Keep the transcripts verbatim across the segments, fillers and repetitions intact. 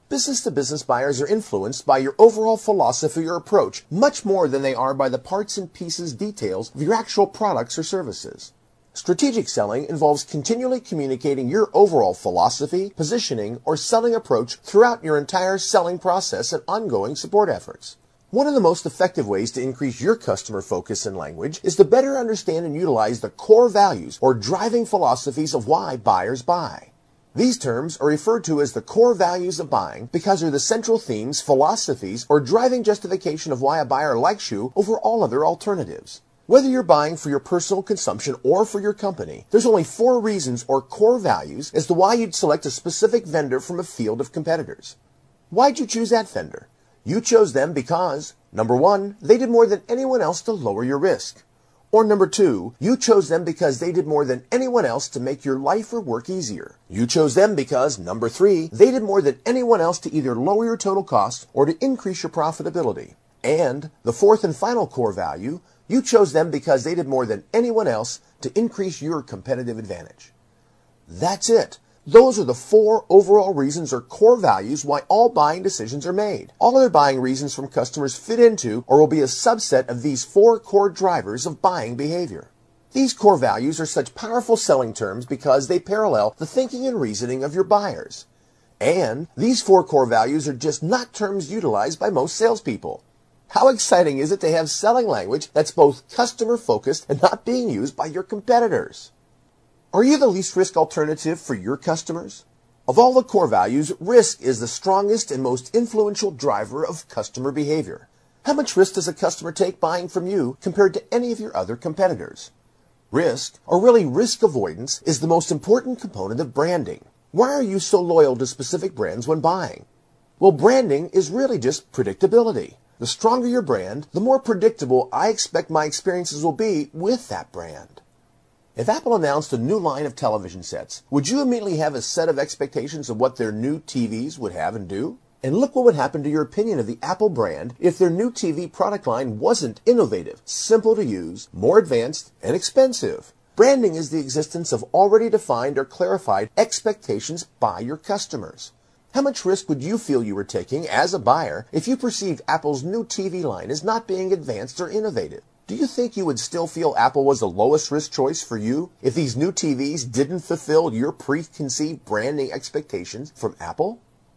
Business-to-business buyers are influenced by your overall philosophy or approach much more than they are by the parts and pieces details of your actual products or services. Strategic selling involves continually communicating your overall philosophy, positioning, or selling approach throughout your entire selling process and ongoing support efforts. One of the most effective ways to increase your customer focus and language is to better understand and utilize the core values or driving philosophies of why buyers buy. These terms are referred to as the core values of buying because they're the central themes, philosophies, or driving justification of why a buyer likes you over all other alternatives. Whether you're buying for your personal consumption or for your company, there's only four reasons or core values as to why you'd select a specific vendor from a field of competitors. Why'd you choose that vendor? You chose them because, number one, they did more than anyone else to lower your risk. Or number two, you chose them because they did more than anyone else to make your life or work easier. You chose them because, number three, they did more than anyone else to either lower your total cost or to increase your profitability. And the fourth and final core value, you chose them because they did more than anyone else to increase your competitive advantage. That's it. Those are the four overall reasons or core values why all buying decisions are made. All other buying reasons from customers fit into or will be a subset of these four core drivers of buying behavior. These core values are such powerful selling terms because they parallel the thinking and reasoning of your buyers. And these four core values are just not terms utilized by most salespeople. How exciting is it to have selling language that's both customer-focused and not being used by your competitors? Are you the least risk alternative for your customers? Of all the core values, risk is the strongest and most influential driver of customer behavior. How much risk does a customer take buying from you compared to any of your other competitors? Risk, or really risk avoidance, is the most important component of branding. Why are you so loyal to specific brands when buying? Well, branding is really just predictability. The stronger your brand, the more predictable I expect my experiences will be with that brand. If Apple announced a new line of television sets, would you immediately have a set of expectations of what their new T Vs would have and do? And look what would happen to your opinion of the Apple brand if their new T V product line wasn't innovative, simple to use, more advanced, and expensive. Branding is the existence of already defined or clarified expectations by your customers. How much risk would you feel you were taking as a buyer if you perceived Apple's new T V line as not being advanced or innovative? Do you think you would still feel Apple was the lowest risk choice for you if these new T Vs didn't fulfill your preconceived branding expectations from Apple?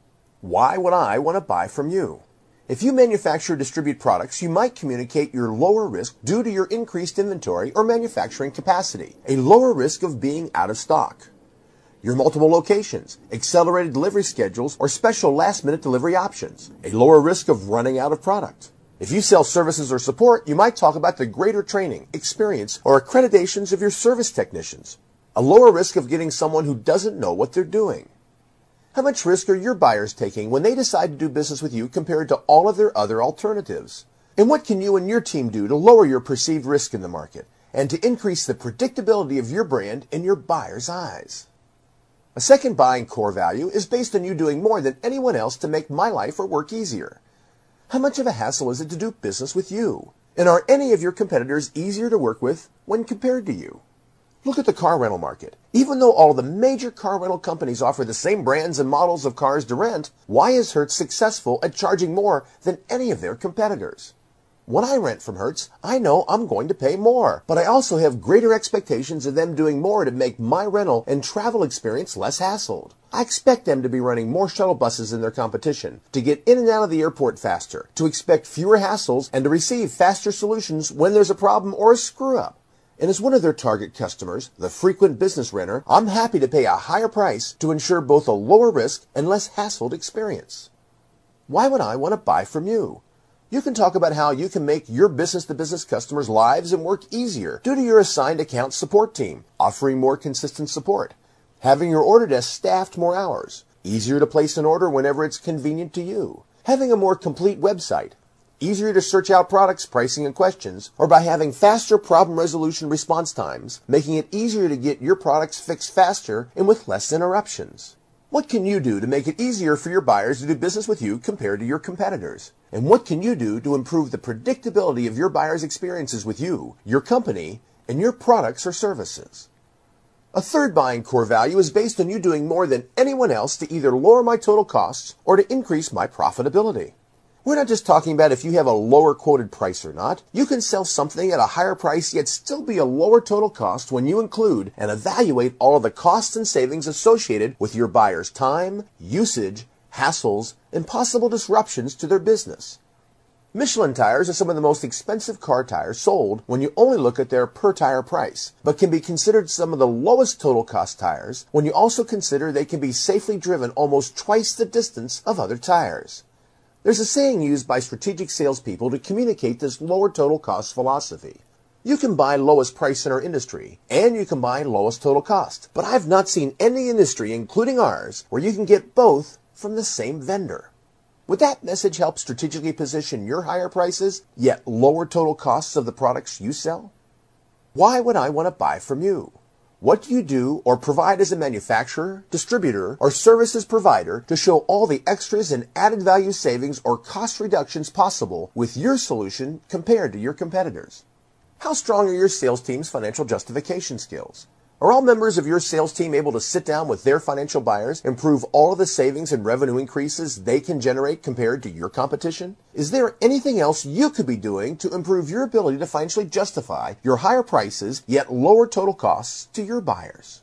Why would I want to buy from you? If you manufacture or distribute products, you might communicate your lower risk due to your increased inventory or manufacturing capacity, a lower risk of being out of stock. Your multiple locations, accelerated delivery schedules, or special last-minute delivery options, a lower risk of running out of product. If you sell services or support, you might talk about the greater training, experience, or accreditations of your service technicians. A lower risk of getting someone who doesn't know what they're doing. How much risk are your buyers taking when they decide to do business with you compared to all of their other alternatives? And what can you and your team do to lower your perceived risk in the market and to increase the predictability of your brand in your buyers' eyes? A second buying core value is based on you doing more than anyone else to make my life or work easier. How much of a hassle is it to do business with you? And are any of your competitors easier to work with when compared to you? Look at the car rental market. Even though all of the major car rental companies offer the same brands and models of cars to rent, why is Hertz successful at charging more than any of their competitors? When I rent from Hertz, I know I'm going to pay more, but I also have greater expectations of them doing more to make my rental and travel experience less hassled. I expect them to be running more shuttle buses than their competition, to get in and out of the airport faster, to expect fewer hassles, and to receive faster solutions when there's a problem or a screw-up. And as one of their target customers, the frequent business renter, I'm happy to pay a higher price to ensure both a lower risk and less hassled experience. Why would I want to buy from you? You can talk about how you can make your business-to-business customers' lives and work easier due to your assigned account support team, offering more consistent support, having your order desk staffed more hours, easier to place an order whenever it's convenient to you, having a more complete website, easier to search out products, pricing, and questions, or by having faster problem resolution response times, making it easier to get your products fixed faster and with less interruptions. What can you do to make it easier for your buyers to do business with you compared to your competitors? And what can you do to improve the predictability of your buyers' experiences with you, your company, and your products or services? A third buying core value is based on you doing more than anyone else to either lower my total costs or to increase my profitability. We're not just talking about if you have a lower quoted price or not. You can sell something at a higher price yet still be a lower total cost when you include and evaluate all of the costs and savings associated with your buyer's time, usage, hassles, and possible disruptions to their business. Michelin tires are some of the most expensive car tires sold when you only look at their per tire price, but can be considered some of the lowest total cost tires when you also consider they can be safely driven almost twice the distance of other tires. There's a saying used by strategic salespeople to communicate this lower total cost philosophy. You can buy lowest price in our industry, and you can buy lowest total cost, but I've not seen any industry, including ours, where you can get both from the same vendor. Would that message help strategically position your higher prices, yet lower total costs of the products you sell? Why would I want to buy from you? What do you do or provide as a manufacturer, distributor, or services provider to show all the extras and added value savings or cost reductions possible with your solution compared to your competitors? How strong are your sales team's financial justification skills? Are all members of your sales team able to sit down with their financial buyers and prove all of the savings and revenue increases they can generate compared to your competition? Is there anything else you could be doing to improve your ability to financially justify your higher prices yet lower total costs to your buyers?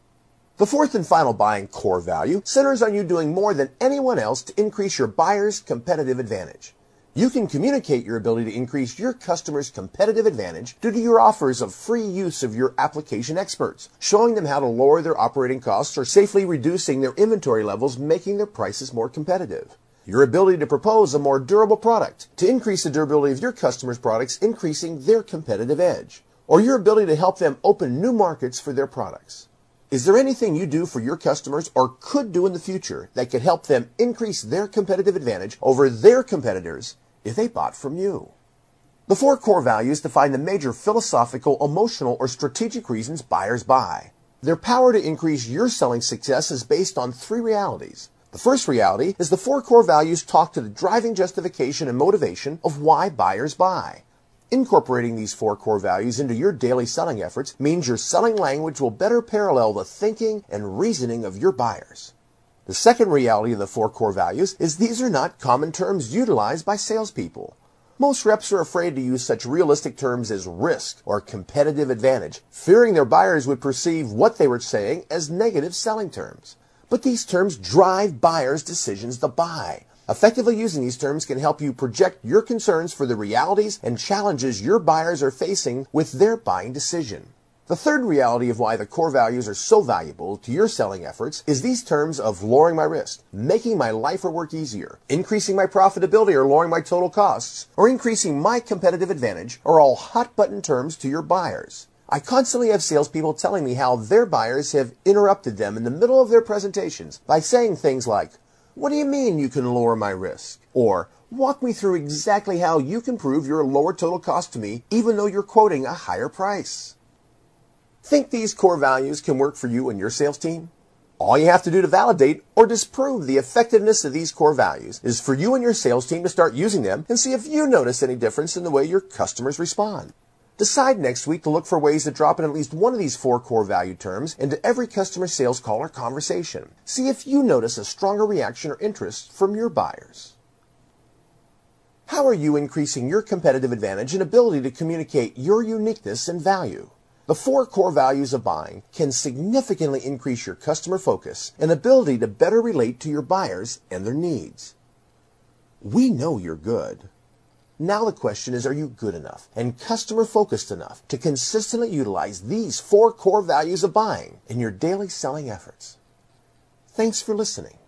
The fourth and final buying core value centers on you doing more than anyone else to increase your buyer's competitive advantage. You can communicate your ability to increase your customers' competitive advantage due to your offers of free use of your application experts, showing them how to lower their operating costs or safely reducing their inventory levels, making their prices more competitive. Your ability to propose a more durable product to increase the durability of your customers' products, increasing their competitive edge. Or your ability to help them open new markets for their products. Is there anything you do for your customers or could do in the future that could help them increase their competitive advantage over their competitors if they bought from you? The four core values define the major philosophical, emotional, or strategic reasons buyers buy. Their power to increase your selling success is based on three realities. The first reality is the four core values talk to the driving justification and motivation of why buyers buy. Incorporating these four core values into your daily selling efforts means your selling language will better parallel the thinking and reasoning of your buyers. The second reality of the four core values is these are not common terms utilized by salespeople. Most reps are afraid to use such realistic terms as risk or competitive advantage, fearing their buyers would perceive what they were saying as negative selling terms. But these terms drive buyers' decisions to buy. Effectively using these terms can help you project your concerns for the realities and challenges your buyers are facing with their buying decision. The third reality of why the core values are so valuable to your selling efforts is these terms of lowering my risk, making my life or work easier, increasing my profitability or lowering my total costs, or increasing my competitive advantage are all hot-button terms to your buyers. I constantly have salespeople telling me how their buyers have interrupted them in the middle of their presentations by saying things like, "What do you mean you can lower my risk?" Or, "Walk me through exactly how you can prove your lower total cost to me even though you're quoting a higher price." Think these core values can work for you and your sales team? All you have to do to validate or disprove the effectiveness of these core values is for you and your sales team to start using them and see if you notice any difference in the way your customers respond. Decide next week to look for ways to drop in at least one of these four core value terms into every customer sales call or conversation. See if you notice a stronger reaction or interest from your buyers. How are you increasing your competitive advantage and ability to communicate your uniqueness and value? The four core values of buying can significantly increase your customer focus and ability to better relate to your buyers and their needs. We know you're good. Now the question is, are you good enough and customer focused enough to consistently utilize these four core values of buying in your daily selling efforts? Thanks for listening.